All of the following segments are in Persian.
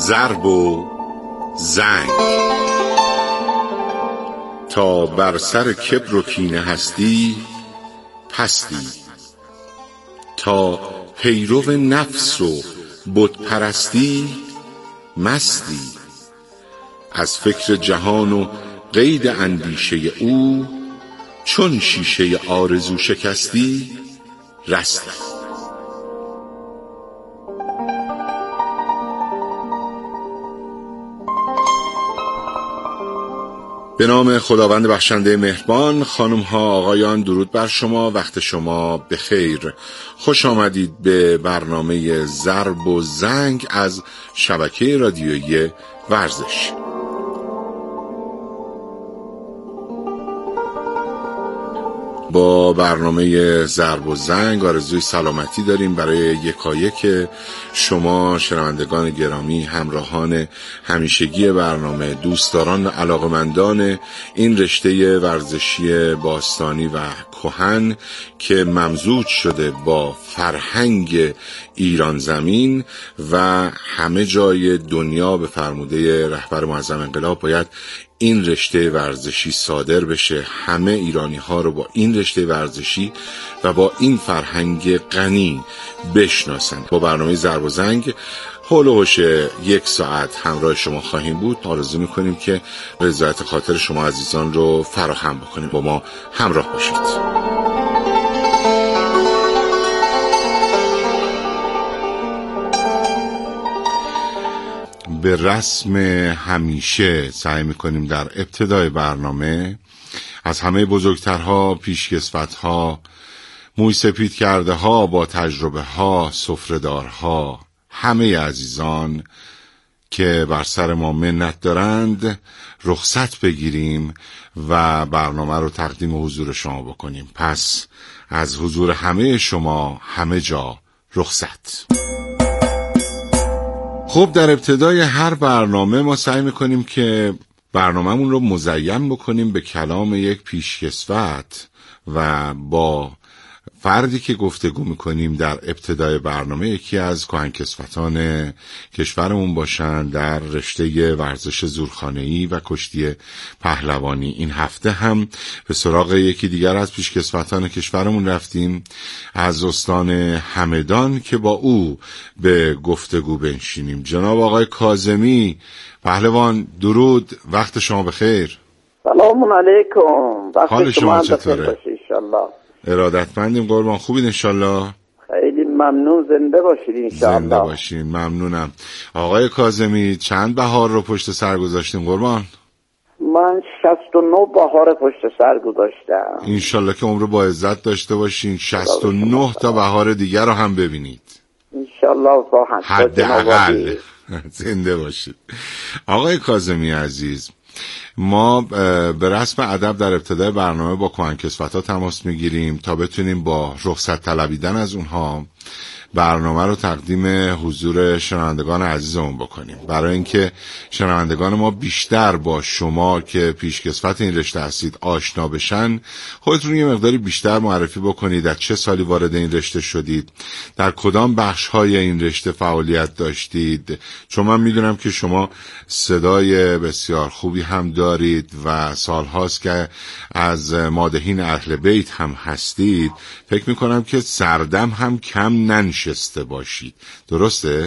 ضرب و زنگ. تا بر سر کبر و کینه هستی پستی، تا پیرو نفس و بت پرستی مستی. از فکر جهان و قید اندیشه او، چون شیشه آرزو شکستی رستی. به نام خداوند بخشنده مهربان. خانم ها آقایان، درود بر شما، وقت شما بخیر. خوش آمدید به برنامه ضرب و زنگ از شبکه رادیویی ورزش. با برنامه ضرب و زنگ آرزوی سلامتی داریم برای یکایک شما شنوندگان گرامی، همراهان همیشگی برنامه، دوستداران و علاقمندان این رشته ورزشی باستانی و کهن که ممزوج شده با فرهنگ ایران زمین و همه جای دنیا به فرموده رهبر معظم انقلاب باید این رشته ورزشی صادر بشه، همه ایرانی ها رو با این رشته ورزشی و با این فرهنگ غنی بشناسن. با برنامه ضرب و زنگ حول و حوش 1 ساعت همراه شما خواهیم بود. آرزو میکنیم که رضایت خاطر شما عزیزان رو فراهم بکنیم. با ما همراه باشید. به رسم همیشه سعی میکنیم در ابتدای برنامه از همه بزرگترها، پیشکسوتها، موی سپید کرده ها، با تجربه ها، سفره‌دارها، همه عزیزان که بر سر ما منت دارند رخصت بگیریم و برنامه رو تقدیم حضور شما بکنیم. پس از حضور همه شما همه جا رخصت. خب، در ابتدای هر برنامه ما سعی میکنیم که برنامه‌مون رو مزین بکنیم به کلام یک پیشکسوت و با فردی که گفتگو میکنیم در ابتدای برنامه یکی از کهنکسوتان کشورمون باشن در رشته ورزش زورخانه‌ای و کشتی پهلوانی. این هفته هم به سراغ یکی دیگر از پیشکسوتان کشورمون رفتیم، از استان همدان، که با او به گفتگو بنشینیم. جناب آقای کاظمی پهلوان، درود، وقت شما بخیر. سلام علیکم. حال شما چطوره؟ انشالله ارادتمندیم قربان. خوبید انشالله؟ خیلی ممنون. زنده باشید انشالله. زنده باشین. ممنونم. آقای کاظمی چند بهار رو پشت سر گذاشتیم قربان؟ من 69 بهار پشت سر گذاشتم. انشالله که عمر با عزت داشته باشین، 69 تا بهار دیگر رو هم ببینید انشالله. حداقل. زنده باشید. آقای کاظمی عزیز، ما به رسم ادب در ابتدای برنامه با کهنکسوت‌ها تماس میگیریم تا بتونیم با رخصت طلبیدن از اونها برنامه رو تقدیم حضور شنوندگان عزیزمون بکنیم. برای اینکه شنوندگان ما بیشتر با شما که پیشکسوت این رشته هستید آشنا بشن، خودتون یه مقداری بیشتر معرفی بکنید. از چه سالی وارد این رشته شدید؟ در کدام بخش‌های این رشته فعالیت داشتید؟ چون من میدونم که شما صدای بسیار خوبی هم دارید و سالهاست که از مادحین اهل بیت هم هستید. فکر میکنم که سردم هم کم ننشسته باشید، درسته؟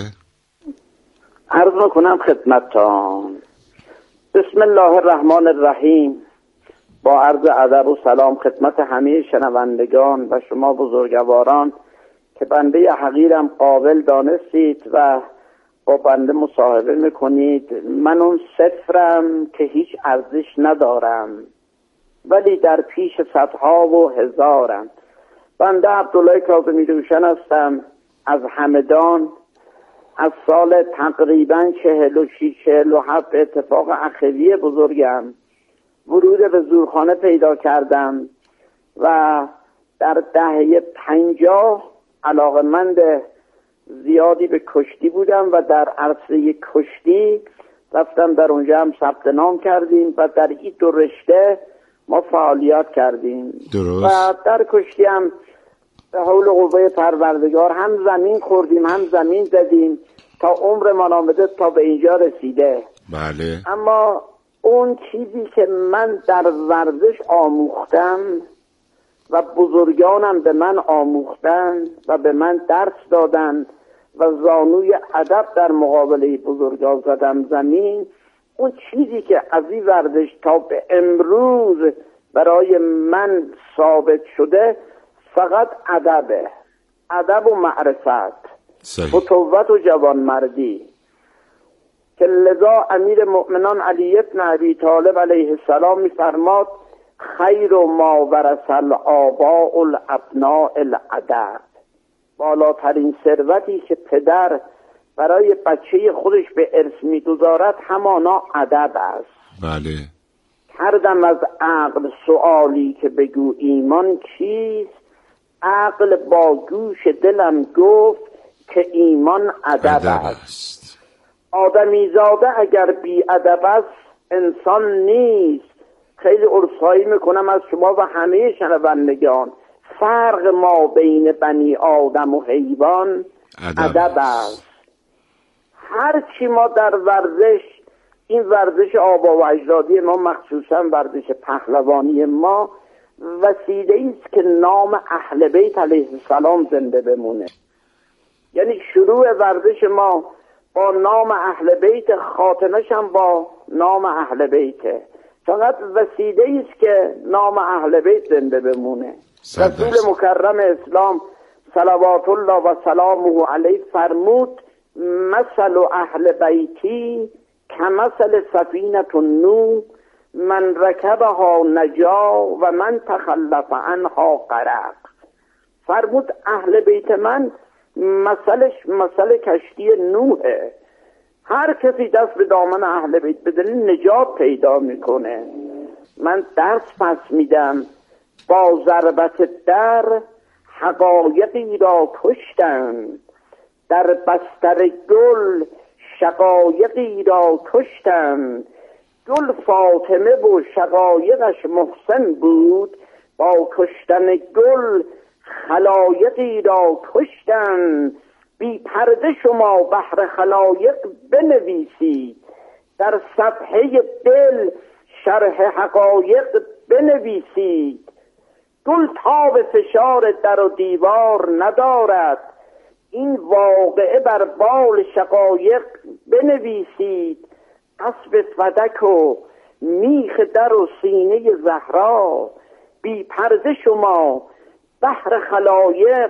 عرض میکنم خدمتتان. بسم الله الرحمن الرحیم. با عرض ادب و سلام خدمت همه شنوندگان و شما بزرگواران که بنده حقیرم قابل دانستید و با بنده مصاحبه میکنید. من اون صفرم که هیچ ارزش ندارم ولی در پیش صدها و هزارم. بنده عبدالله کاظمی روشن هستم از همدان. از سال تقریبا 46-47 اتفاق اخوی بزرگم ورود به زورخانه پیدا کردم و در دهه 50 علاقمند زیادی به کشتی بودم و در عرصه کشتی رفتم، در اونجا هم ثبت نام کردیم و در این 2 رشته ما فعالیت کردیم. درست. و در کشتی هم به حول قوه پروردگار هم زمین خوردیم هم زمین زدیم تا عمرمان آمده تا به اینجا رسیده. بله. اما اون چیزی که من در ورزش آموختم و بزرگانم به من آموختن و به من درس دادن و زانوی ادب در مقابله بزرگان زدم زمین، اون چیزی که از این ورزش تا به امروز برای من ثابت شده فقط ادبه، ادب و معرفت، فتوت و جوانمردی، که لذا امیر مؤمنان علی بن ابی طالب علیه السلام می‌فرماد خیر ما ورث الآباء الابناء الادب، بالاترین ثروتی که پدر برای بچه خودش به ارث می‌گذارد همانا ادب است. بله. کردم از عقل سؤالی که بگو ایمان چیست، عقل با گوش دلم گفت که ایمان ادب است. آدمی زاده اگر بی ادب است انسان نیست. خیلی عذرخواهی میکنم از شما و همه شنوندگان، فرق ما بین بنی آدم و حیوان ادب است. هر چی ما در ورزش، این ورزش آبا و اجدادی ما، مخصوصا ورزش پهلوانی ما، وسیله است که نام اهل بیت علیه السلام زنده بمونه. یعنی شروع ورزش ما با نام اهل بیت، خاتمش هم با نام اهل بیته. فقط وسیله است که نام اهل بیت زنده بمونه. رسول مکرم اسلام صلوات الله و سلامه علیه فرمود مثل اهل بیتی کمثل سفینه النوح من رکبها نجا و من تخلف عنها غرق. فرمود اهل بیت من مثلش مثل کشتی نوحه، هر کسی دست به دامن اهل بیت بزنه نجات پیدا میکنه. من درس پس میدم با ضربت در حقایقی را کشتن، در بستر گل شقایقی را کشتن، گل فاطمه و شقایقش محسن بود، با کشتن گل خلایقی را کشتن. بی پرده شما بحر خلایق بنویسید، در صفحه دل شرح حقایق بنویسید. گل تاب فشار در و دیوار ندارد، این واقعه بر بال شقایق بنویسید. اسب فدک و میخ در و سینه زهرا، بی پرده شما بحر خلایق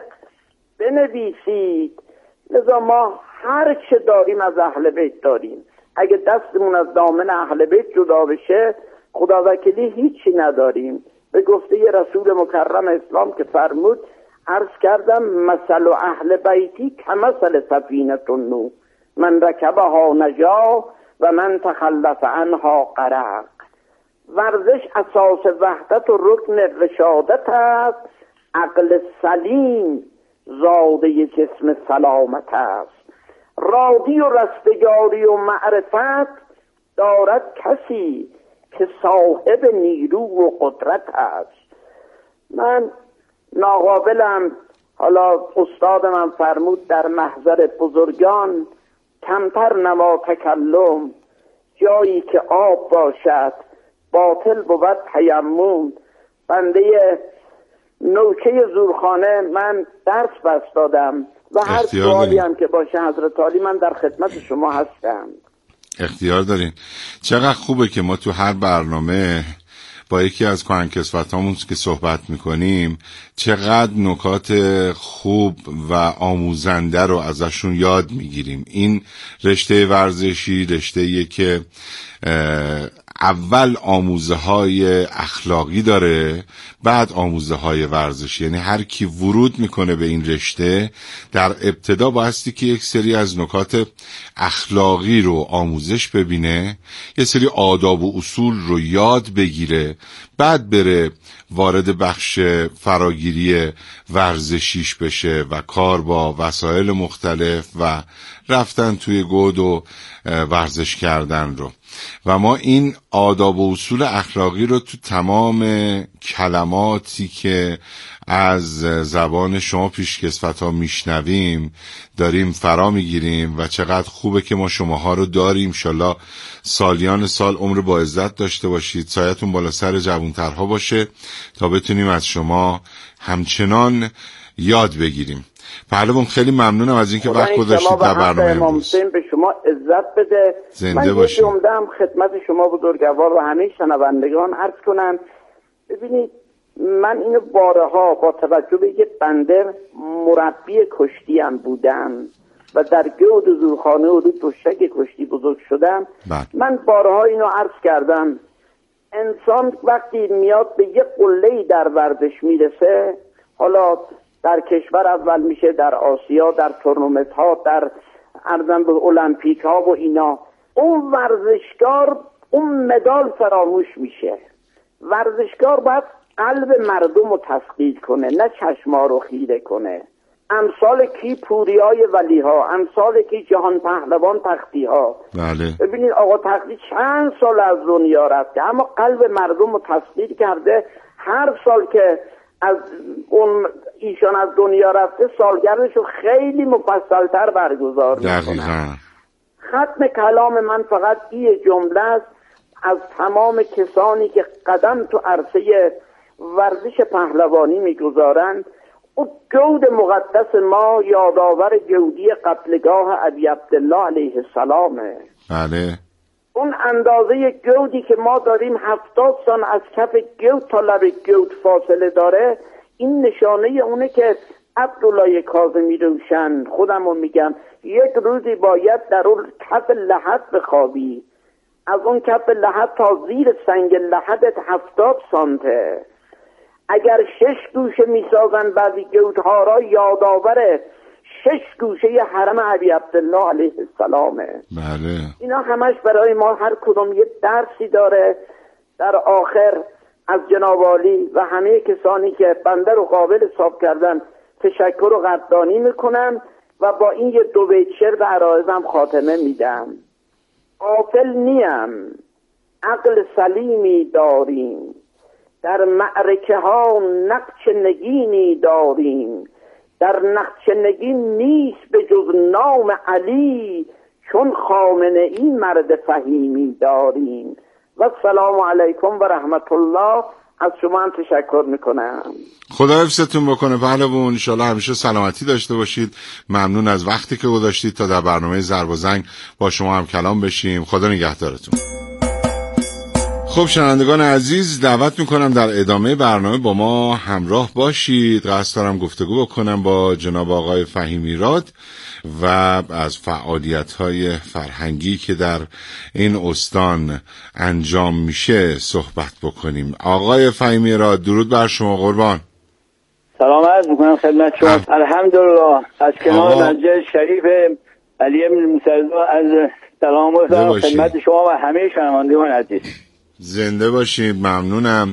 بنویسید. لذا ما هر چه داریم از اهل بیت داریم. اگه دستمون از دامن اهل بیت جدا بشه خدا وکیلی هیچی نداریم. به گفته رسول مکرم اسلام که فرمود عرض کردم مثل اهل بیتی کمثل سفینه النوح من رکبها نجا و من تخلف عنها غرق. ورزش اساس وحدت و رکن رشادت است، عقل سلیم زاده جسم سلامت است. رادی و رستگاری و معرفت دارد کسی که صاحب نیرو و قدرت است. من ناقابلم، حالا استاد من فرمود در محضر بزرگان کمتر نما تکلم، جایی که آب باشد باطل بود تیمم. بنده نوچه زورخانه من درس بس دادم و هر سوالی هم که باشه حضرت عالی من در خدمت شما هستم. اختیار دارین. چقدر خوبه که ما تو هر برنامه با یکی از کهنکسوتامون که صحبت میکنیم چقدر نکات خوب و آموزنده رو ازشون یاد میگیریم. این رشته ورزشی رشته‌ایه که اول آموزه های اخلاقی داره، بعد آموزه های ورزشی. یعنی هر کی ورود میکنه به این رشته در ابتدا بایستی که یک سری از نکات اخلاقی رو آموزش ببینه، یه سری آداب و اصول رو یاد بگیره، بعد بره وارد بخش فراگیری ورزشیش بشه و کار با وسایل مختلف و رفتن توی گود و ورزش کردن رو. و ما این آداب و اصول اخلاقی رو تو تمام کلماتی که از زبان شما پیشکسوت‌ها میشنویم داریم فرا میگیریم و چقدر خوبه که ما شماها رو داریم. انشالله سالیان سال عمر با عزت داشته باشید، سایتون بالا سر جوانترها باشه تا بتونیم از شما همچنان یاد بگیریم. پهلوان خیلی ممنونم از اینکه وقت گذاشتید در برنامه امروز. به شما عزت بده. زنده باشید. من جمله خدمت شما بزرگوار و همه شنوندگان عرض کنم. ببینید من اینو بارها با توجه به یه بنده مربی کشتی هم بودم و در گود زورخانه و دوشک کشتی بزرگ شدم. من بارها اینو عرض کردم. انسان وقتی میاد به یه قله‌ای در ورزش میرسه، حالا در کشور اول میشه، در آسیا، در تورنمنت ها، در ارزم به المپیک ها و اینا، اون ورزشکار اون مدال فراموش میشه. ورزشکار باید قلب مردم رو تسخیر کنه، نه چشما رو خیره کنه. امثال کی؟ پوریای ولی ها، امثال کی؟ جهان پهلوان تختی ها. بله. ببینید آقا تختی چند سال از دنیا رفته اما قلب مردم رو تسخیر کرده. هر سال که از اون ایشان از دنیا رفته سالگردش رو خیلی مفصلتر برگزار میکنن. ختم کلام من فقط این جمله است از تمام کسانی که قدم تو عرصه ورزش پهلوانی میگذارند. اون جود مقدس ما یادآور جودی قتلگاه ابی عبدالله علیه السلامه. بله. اون اندازه گودی که ما داریم 70 سان از کف گود تا لب گود فاصله داره، این نشانه اونه که عبدالله کاظمی روشن، خودمو میگم، یک روزی باید در اون کف لحد بخوابی. از اون کف لحد تا زیر سنگ لحدت 70 سانته. اگر 6 گوشه میسازن بعضی گودها را، یادآور 6 گوشه حرم ابی عبدالله علیه السلامه. بله. اینا همش برای ما هر کدوم یه درسی داره. در آخر از جناب عالی و همه کسانی که بنده رو قابل حساب کردن تشکر و قدردانی میکنم و با این یه 2 بیت شعر به عرایزم خاتمه میدم. غافل نیم، عقل سلیمی داریم، در معرکه ها نقش نگینی داریم، در نقش نگین نیست به جز نام علی، چون خامنه ای مرد فهیمی داریم. و السلام علیکم و رحمت الله. از شما هم تشکر میکنم. خدا حفظتون بکنه پهلوان. انشالله همیشه سلامتی داشته باشید. ممنون از وقتی که گذاشتید تا در برنامه ضرب و زنگ با شما هم کلام بشیم. خدا نگهدارتون. خب شنوندگان عزیز، دعوت میکنم در ادامه برنامه با ما همراه باشید. قصد دارم گفتگو بکنم با جناب آقای فهیمیراد و از فعالیت‌های فرهنگی که در این استان انجام میشه صحبت بکنیم. آقای فهیمیراد درود بر شما قربان. سلام عرض میکنم خدمت شما. الحمدلله. از کنار مسجد شریف علی بن موسی از سلام و خدمت شما و همه شنوندگان عزیز. زنده باشید. ممنونم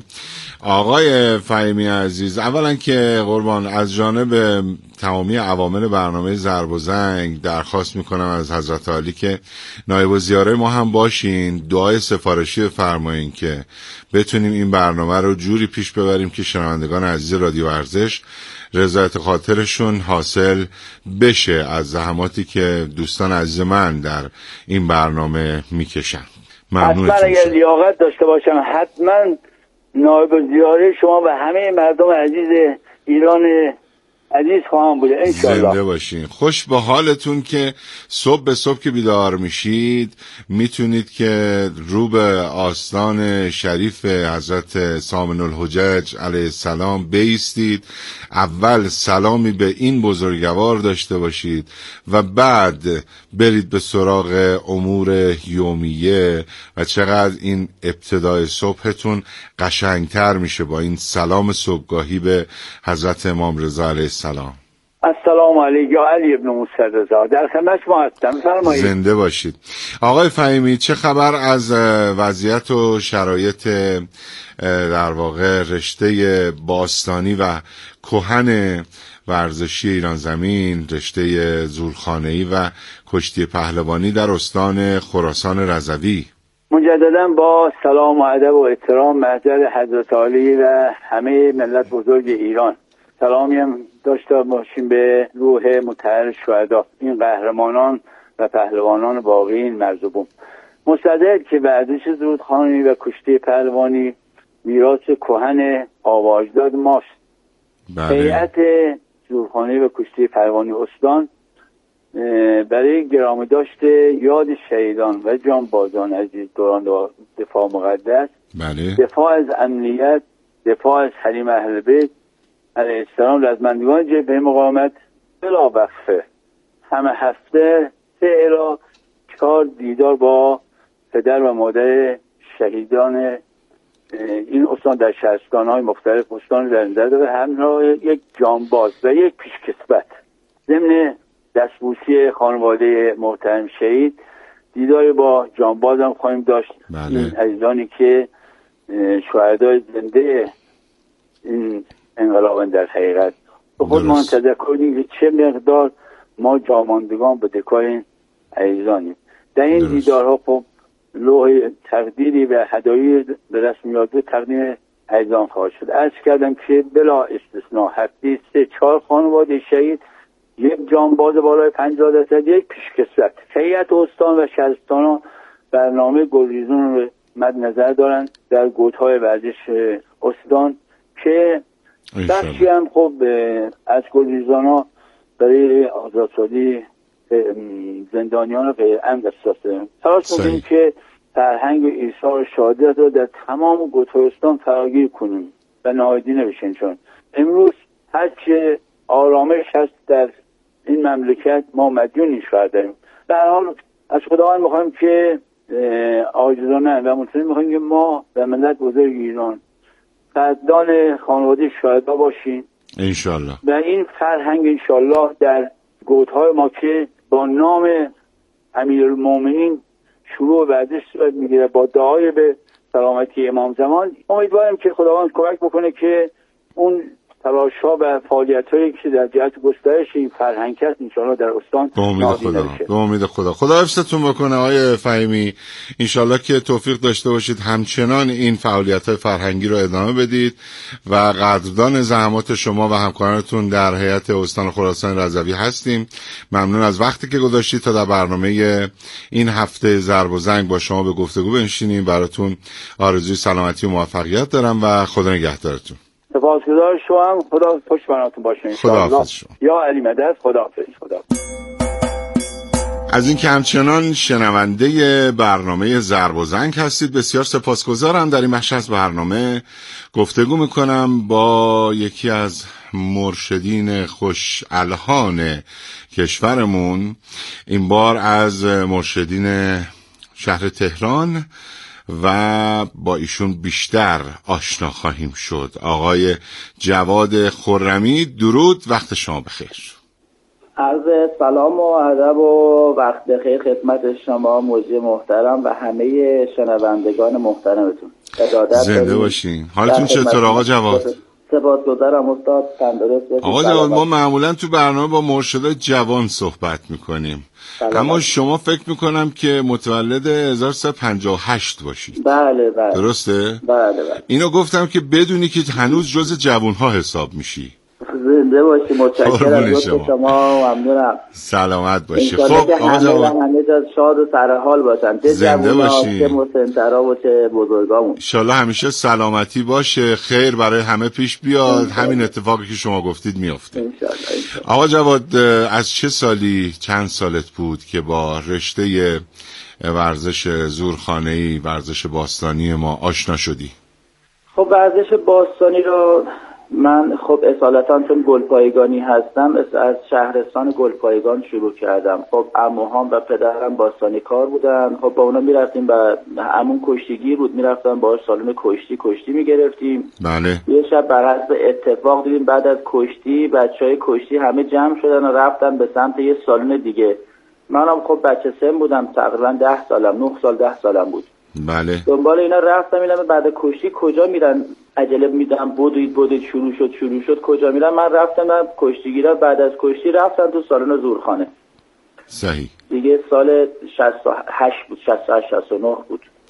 آقای فهیمی عزیز. اولا که قربان از جانب تمامی عوامل برنامه ضرب و زنگ درخواست میکنم از حضرت عالی که نایب الزیاره ما هم باشین، دعای سفارشی بفرمایین که بتونیم این برنامه رو جوری پیش ببریم که شنوندگان عزیز رادیو ارزش رضایت خاطرشون حاصل بشه از زحماتی که دوستان عزیز من در این برنامه میکشن. حتما اگر لیاقت داشته باشم حتما نایب الزیاره شما و همه مردم عزیز ایران عزیز خواهم بوده انشالله. زنده باشین. خوش به حالتون که صبح به صبح که بیدار میشید میتونید که رو به آستان شریف حضرت سامن الحجج علیه السلام بیستید، اول سلامی به این بزرگوار داشته باشید و بعد برید به سراغ امور یومیه و چقدر این ابتدای صبحتون قشنگتر میشه با این سلام صبحگاهی به حضرت امام رضا علیه السلام. السلام علیک یا علی ابن موسی رضا. در خدمت شما هستم. فرمایید. زنده باشید. آقای فهیمی چه خبر از وضعیت و شرایط در واقع رشته باستانی و کهن ورزشی ایران زمین، رشته زورخانه‌ای و کشتی پهلوانی در استان خراسان رضوی؟ مجددا با سلام و ادب و احترام محضر حضرت عالی و همه ملت بزرگ ایران، سلامی هم داشته باشیم به روح مطهر شهدا، این قهرمانان و پهلوانان باقی این مرز و بوم. مستدل که ورزش زورخانه‌ای و کشتی پهلوانی میراث کهن آواژداد ماست. هیئت زورخانه‌ای و کشتی پهلوانی استان برای گرامی داشته یاد شهیدان و جانبازان عزیز دوران دفاع مقدس، دفاع از امنیت، دفاع از حریم اهل بیت علیه السلام، رزمندگان جبهه مقاومت بلا وقفه همه هفته 3 الی 4 دیدار با پدر و مادر شهیدان این استان در شهرستان‌های مختلف استان در نظر داره، همراه یک جانباز و یک پیشکسوت. ضمن دستبوسی خانواده محترم شهید دیداری با جانباز هم خواهیم داشت. این عزیزانی که شهدای زنده این انقلاب در حقیقت به خود منتظر کنیم که چه مقدار ما جاماندگان به دکای این عزیزانیم. در این دیدارها خب لوح تقدیری و هدایی به رسمیات تقدیم عزیزان خواهد شد. عرض کردم که بلا استثناء هفته 3-4 خانواده شهید، یک جانباز بالای 50 درصد، یک پیشکسوت. هیئت استان و شهرستان برنامه گلریزون رو مد نظر دارن در گوتهای ورزش استان که بخشی هم خب از گلریزان ها برای آزادسازی زندانیان غیر امن اساسه. تلاش می‌کنیم که فرهنگ و ایثار شهادت رو در تمام گوتهای استان فراگیر کنیم و ناهیده نباشیم، چون امروز هرچه آرامش هست در این مملکت ما مدیون شهر داریم. در حال از خداوند می‌خوایم که عاجزانه و مطمئن می‌خوایم که ما و ملت بزرگ ایران قدردان خانواده شهدا باشیم انشالله، و این فرهنگ انشالله در گوتهای ما که با نام امیرالمومنین شروع ورزش صورت میگیره با دعای به سلامتی امام زمان، امیدواریم که خداوند کمک بکنه که اون تلاش‌ها و فعالیت‌هایی که در جهت گسترش این فرهنگ هست انشالله در استان به امید خدا خدا حفظتون بکنه آقای فهیمی. انشالله که توفیق داشته باشید همچنان این فعالیت‌های فرهنگی رو ادامه بدید و قدردان زحمات شما و همکارانتون در هیئت استان خراسان رضوی هستیم. ممنون از وقتی که گذاشتید تا در برنامه این هفته ضرب و زنگ با شما به گفتگو بنشینیم. براتون آرزوی سلامتی و موفقیت دارم و خدا نگهدارتون. سپاسگزار شما، خدا پشتیبانتون باشه. خداحافظ شما. یا علی مدد. خداحافظ. از این که همچنان شنونده برنامه ضرب و زنگ هستید بسیار سپاسگزارم. در این بخش از برنامه گفتگو میکنم با یکی از مرشدین خوش الحان کشورمون، این بار از مرشدین شهر تهران، و با ایشون بیشتر آشنا خواهیم شد. آقای جواد خرمی، درود، وقت شما بخیر. عرض سلام و ادب و وقت بخیر خدمت شما موجی محترم و همه شنوندگان محترمتون. زنده باشین. حالتون چطور آقا جواد؟ سپاسگزارم استاد، تندرست باشید. آقا جواد، ما معمولا تو برنامه با مرشدای جوان صحبت میکنیم، اما شما فکر میکنم که متولد 1358 باشید. بله. درسته؟ بله. اینو گفتم که بدونی که هنوز جز جوانها حساب میشی. زنده باشی. متشکرم از شما. ممنونم. سلامت باشی. خب آقا جواد، همه جا شاد و سرحال باشن. زنده باشی. چه مسن‌ترا و چه بزرگامون. ان شاءالله همیشه سلامتی باشه، خیر برای همه پیش بیاد، همین اتفاقی که شما گفتید میفته. ان شاءالله. آقا جواد، از چه سالی، چند سالت بود که با رشته ورزش زورخانه‌ای، ورزش باستانی ما آشنا شدی؟ خب ورزش باستانی رو من اصالتا چون گلپایگانی هستم از شهرستان گلپایگان شروع کردم. خب عموهام و پدرم باستانی کار بودن. خب با اونا میرفتیم و عموم کشتیگیر بود، میرفتم باهاش سالن کشتی میگرفتیم. بله. یه شب بر حسب اتفاق دیدیم بعد از کشتی بچهای کشتی همه جمع شدن و رفتن به سمت یه سالن دیگه. منم خب بچه سن بودم، تقریبا 10 سالم بود. بله. دنبال اینا رفتم، اینا بعد کشتی کجا میرن، عجله میدم بدوید شروع شد کجا میرن. من رفتم کشتیگیرا بعد از کشتی رفتن تو سالن زورخانه. صحیح. دیگه سال 68 بود، 68 69 بود.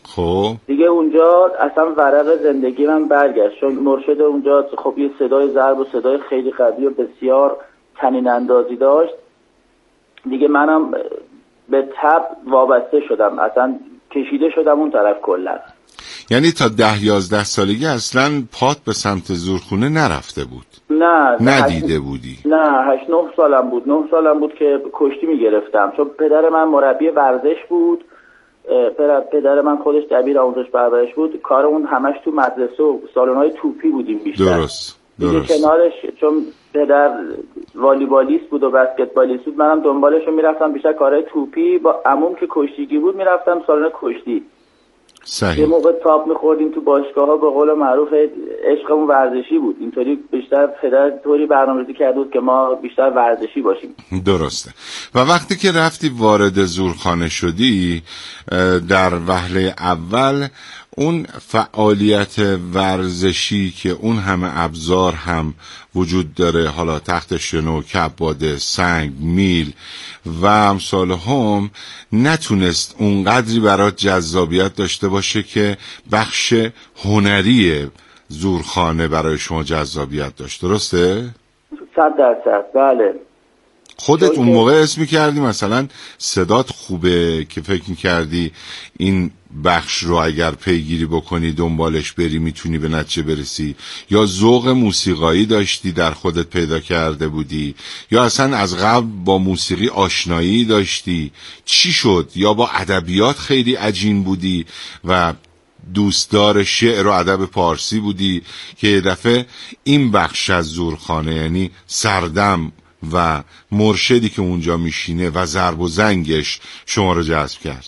خب دیگه اونجا اصلا ورق زندگی من برگشت، چون مرشد اونجا خب یه صدای ضرب و صدای خیلی قوی و بسیار طنین اندازی داشت. دیگه منم به تب وابسته شدم، اصلا کشیده شدم اون طرف کلا. یعنی تا 10-11 سالگی اصلا پات به سمت زورخونه نرفته بود؟ نه ندیده بودی؟ نه 8-9 سالم بود. 9 سالم بود که کشتی میگرفتم، چون پدر من مربی ورزش بود. پدر من خودش دبیر آموزش پرورش بود. کارمون همش تو مدرسه و سالن‌های توپی بودیم بیشتر. درست. کنارش چون پدر والیبالیست بود و بسکتبالیست بود، منم دنبالش میرفتم بیشتر کارهای توپی. با عموم که کشتیگی بود میرفتم سالن کشتی. صحیح. یه موقع تاپ میخوردیم تو باشگاه‌ها، به قول معروف عشقمون ورزشی بود. اینطوری بیشتر پدر طوری برنامه‌ریزی کرده بود که ما بیشتر ورزشی باشیم. درسته. و وقتی که رفتی وارد زورخانه شدی، در وهله اول اون فعالیت ورزشی که اون همه ابزار هم وجود داره، حالا تخت شنو، کباده، سنگ، میل و امثال هم، نتونست اونقدری برات جذابیت داشته باشه که بخش هنری زورخانه برای شما جذابیت داشت، درسته؟ 100%. بله. خودت اون موقع اسم می‌کردی مثلا صدات خوبه که فکر می‌کردی این بخش رو اگر پیگیری بکنی دنبالش بری میتونی به نتیجه برسی، یا ذوق موسیقایی داشتی در خودت پیدا کرده بودی، یا اصلا از قبل با موسیقی آشنایی داشتی؟ چی شد؟ یا با ادبیات خیلی عجین بودی و دوستدار شعر و ادب پارسی بودی که یه دفعه این بخش از زورخانه، یعنی سردم و مرشدی که اونجا میشینه و ضرب و زنگش، شما رو جذب کرد؟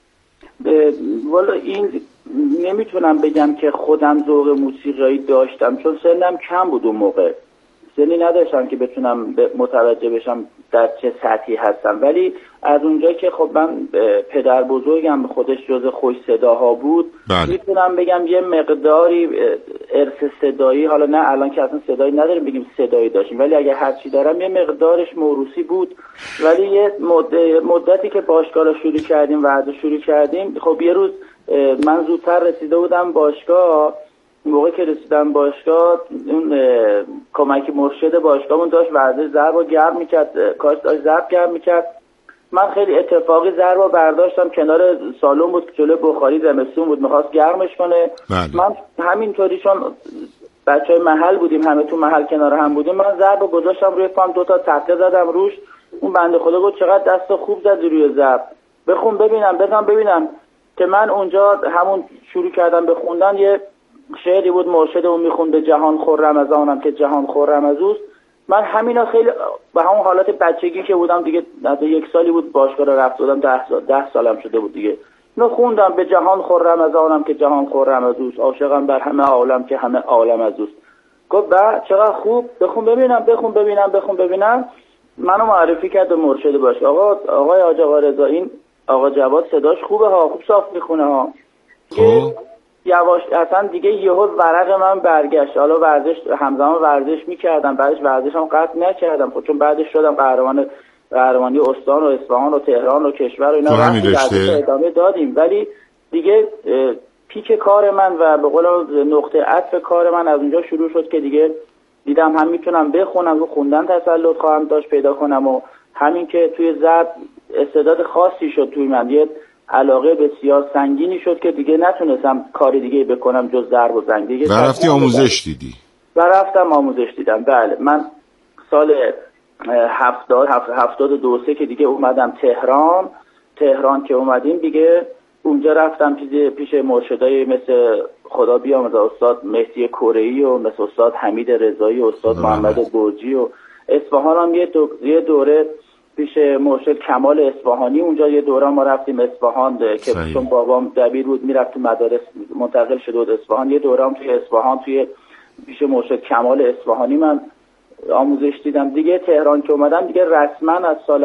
والا این نمیتونم بگم که خودم ذوق موسیقایی داشتم، چون سنم کم بود اون موقع. سنی نداشتم که بتونم متوجه بشم در چه سطحی هستم. ولی از اونجا که خب من پدر بزرگم خودش جز خوش صداها بود، میتونم بگم یه مقداری ارث صدایی، حالا نه الان که اصلا صدایی نداریم بگیم صدایی داشتیم، ولی اگه هرچی دارم یه مقدارش موروثی بود. ولی یه مدتی که باشگاه رو شروع کردیم، ورزش شروع کردیم، خب یه روز من زودتر رسیده بودم باشگاه. موقع که رسیدم باشگاه، اون کمکی مرشد باشگاهمون داشت ورزش ضرب و گرم میکرد، کاش داشت ضرب گرم میکرد. من خیلی اتفاقی ضرب رو برداشتم، کنار سالن بود، جلوی بخاری زمستون بود، میخواست گرمش کنه. من همینطوری چون بچهای محل بودیم، همه تو محل کنار هم بودیم، من ضرب رو گذاشتم روی پام، 2 تا تقه زدم روش. اون بنده خدا گفت چقدر دست خوب زدی روی ضرب، بخون ببینم، بزن ببینم. که من اونجا همون شروع کردم به خوندن. یه شعری بود مرشد اون میخونده، جهان خرم از آنم که جهان خرم از اوست. من همینا خیلی به همون حالت بچگی که بودم دیگه، از 1 سالی بود باشگاه رو رفت بودم، 10 سالم شده بود دیگه، اینو خوندم. به جهان خرم از آنم که جهان خرم از اوست، عاشقم بر همه عالم که همه عالم از اوست. گفت با چقدر خوب، بخون ببینم. منو معرفی کرد به مرشد باشگاه. آقای آقا رضا، این آقا جواد صداش خوبه ها، خوب صاف میخونه ها. یواش اصلا دیگه یهو ورق من برگشت. حالا ورزش همزمان ورزش میکردم، بعدش ورزشم قطع نکردم، چون بعدش شدم قهرمانی استان و اصفهان و تهران و کشور و اینا رو ادامه دادیم. ولی دیگه پیک کار من و به قول نقطه عطف کار من از اونجا شروع شد که دیگه دیدم هم میتونم بخونم و خوندن تسلط خواهم داشت پیدا کنم، و همین که توی ضبط استعداد خاصی شد توی من، یه علاقه بسیار سنگینی شد که دیگه نتونستم کاری دیگه بکنم جز ضرب و زنگ. دیگه رفتی آموزش دیدی؟ رفتم آموزش دیدم. بله، من سال 72 که دیگه اومدم تهران که اومدیم دیگه، اونجا رفتم پیش مرشدای مثل خدا بیامرزه استاد مهدی کره‌ای و مثل استاد حمید رضایی و استاد محمد برجی، و اصفهان هم یه دوره پیش مرشد کمال اصفهانی. اونجا یه دوره ما رفتیم اصفهان که چون بابام دبیر بود میرفت تو مدارس، منتقل شده بود اصفهان. یه دوره هم توی اصفهان پیش مرشد کمال اصفهانی من آموزش دیدم. دیگه تهران که اومدم دیگه رسما از سال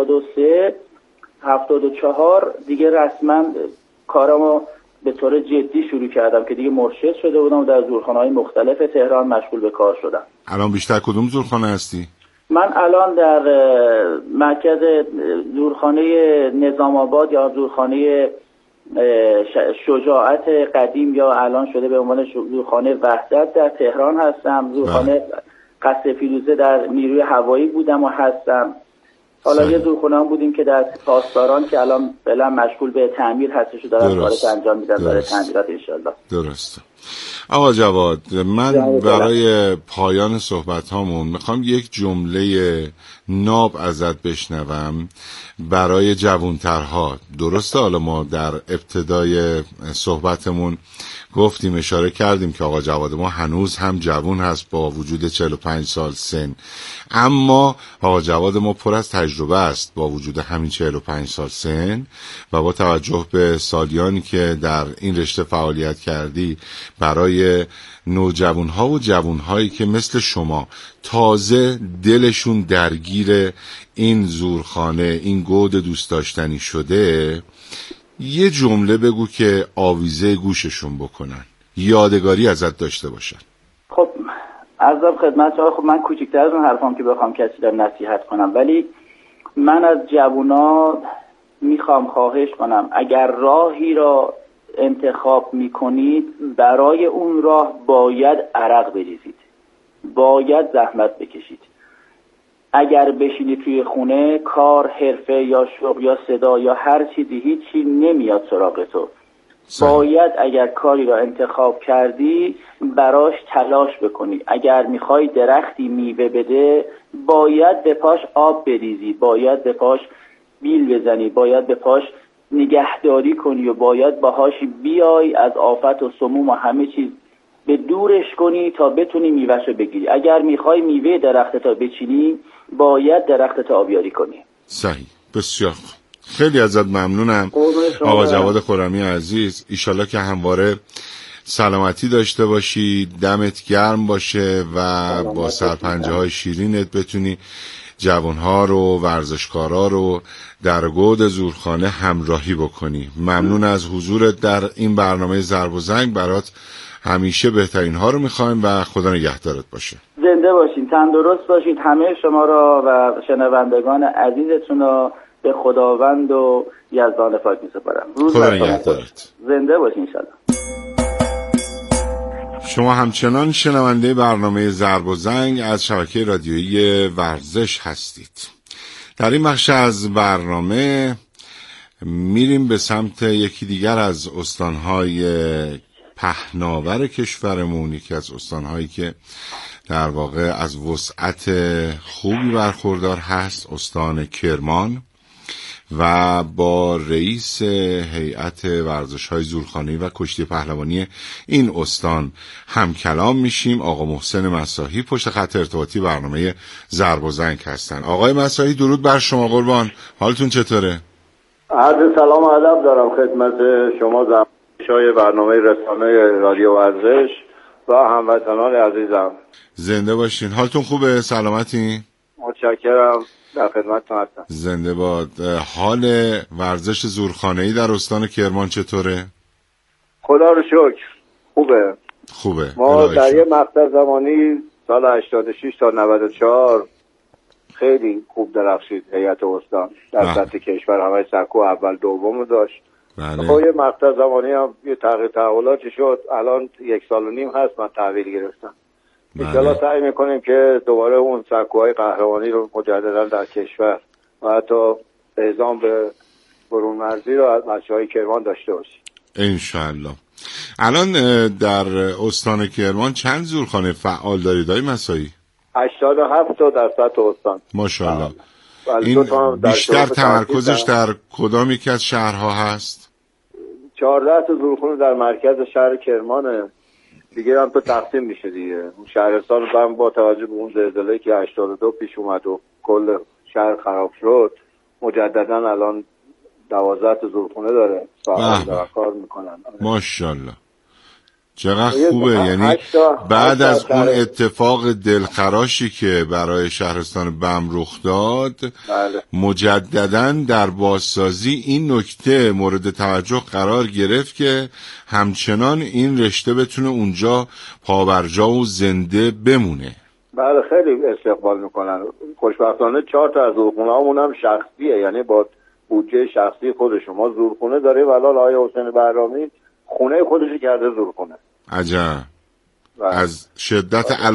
74 دیگه رسما کارامو به طور جدی شروع کردم که دیگه مرشد شده بودم و در زورخانه‌های مختلف تهران مشغول به کار شدم. الان بیشتر کدوم زورخانه هستی؟ من الان در مرکز زورخانه نظام آباد یا زورخانه شجاعت قدیم یا الان شده به عنوان زورخانه وحدت در تهران هستم. زورخانه قصر فیروزه در نیروی هوایی بودم و هستم. حالا یه زورخانه هم بودیم که در پاسداران که الان فعلا مشغول به تعمیر هستش و دارن کارش انجام میدن برای تعمیرات انشالله. درسته. آقا جواد، من برای پایان صحبت هامون میخوام یک جمله ناب ازت بشنوم برای جوانترها. درسته حالا ما در ابتدای صحبتمون گفتیم، اشاره کردیم که آقا جواد ما هنوز هم جوان هست با وجود 45 سال سن، اما آقا جواد ما پر از تجربه است با وجود همین 45 سال سن و با توجه به سالیانی که در این رشته فعالیت کردی، برای نوجوانها و جوانهایی که مثل شما تازه دلشون درگیر این زورخانه، این گود دوست داشتنی شده، یه جمله بگو که آویزه گوششون بکنن، یادگاری ازت داشته باشن. خب عرضم خدمت شما، خب من کوچکتر از اون حرفام که بخوام کسی در نصیحت کنم، ولی من از جوونا میخوام خواهش کنم اگر راهی را انتخاب میکنید برای اون راه باید عرق بریزید، باید زحمت بکشید. اگر بشینید توی خونه کار، حرفه یا شغل یا صدا یا هر چیزی هیچی نمیاد سراغ تو. باید اگر کاری را انتخاب کردی براش تلاش بکنی. اگر میخوای درختی میوه بده باید به پاش آب بریزی، باید به پاش بیل بزنی، باید به پاش نگهداری کنی و باید باهاش بیای از آفت و سموم و همه چیز به دورش کنی تا بتونی میوهشو بگیری. اگر میخوای میوه درختتا بچینی باید درختتا آبیاری کنی. صحیح، بسیار خیلی ازت ممنونم آقا جواد خرمی عزیز. ایشالله که همواره سلامتی داشته باشی، دمت گرم باشه و با سرپنجه های شیرینت بتونی جوانها رو، ورزشکارا رو در گود زورخانه همراهی بکنی. ممنون از حضورت در این برنامه ضرب و زنگ. برات همیشه بهترین ها رو میخوایم و خدا نگهدارت باشه. زنده باشین، تندرست باشید. همه شما را و شنوندگان عزیزتون را به خداوند و یزدان پاک می‌سپارم. خدا نگهدارت. زنده باشین انشالله. شما همچنان شنونده برنامه ضرب و زنگ از شبکه رادیویی ورزش هستید. در این بخش از برنامه میریم به سمت یکی دیگر از استانهای پهناور کشورمون، یکی از استانهایی که در واقع از وسعت خوبی برخوردار هست، استان کرمان، و با رئیس هیئت ورزش‌های زورخانه‌ای و کشتی پهلوانی این استان هم کلام میشیم. آقا محسن مساحی پشت خط ارتباطی برنامه ضرب و زنگ هستن. آقای مساحی درود بر شما قربان، حالتون چطوره؟ عرض سلام و ادب دارم خدمت شما زمینشای برنامه رسانه رادیو ورزش و هموطنان عزیزم. زنده باشین. حالتون خوبه؟ سلامتی؟ متشکرم، در خدمتتون هستم. زنده باد. حال ورزش زورخانه‌ای در استان کرمان چطوره؟ خدا رو شکر خوبه. ما در یه مقطع زمانی سال 86 تا 94 خیلی خوب درخشید هیئت استان در سطح کشور. همه سکو اول دوم داشت. خب یه مقطع زمانی هم یه تغییر تحولاتی شد. الان 1.5 سال هست من تحویل گرفتم. انشالله سعی میکنیم که دوباره اون سکوهای قهرمانی رو مجددا در کشور و حتی اعزام به برون مرزی رو از بچه‌های کرمان داشته باشیم انشالله. الان در استان کرمان چند زورخانه فعال دارید آقای مساحی؟ 87 تا در سطح استان. ماشاءالله. این بیشتر تمرکزش در کدام یکی از شهرها هست؟ 14 تا زورخانه در مرکز شهر کرمانه، دیگه هم تو تقسیم میشه دیگه. اون شهرستان رو با توجه به اون زلزله که 82 پیش اومد و کل شهر خراب شد، مجددا الان 12 تا زورخونه داره دارن کار میکنن. ماشاءالله چقدر خوبه. یعنی بعد از اون اتفاق دلخراشی که برای شهرستان بم رخ داد، مجدداً در بازسازی این نکته مورد توجه قرار گرفت که همچنان این رشته بتونه اونجا پابرجا و زنده بمونه. بله خیلی استقبال میکنن. خوشبختانه 4 تا از زورخونه‌هامون هم شخصیه، یعنی با بودجه شخصی خودش. ما زورخونه داره ولال آقای حسین بهرامی خونه خودش کرده زورخونه. عجب. از شدت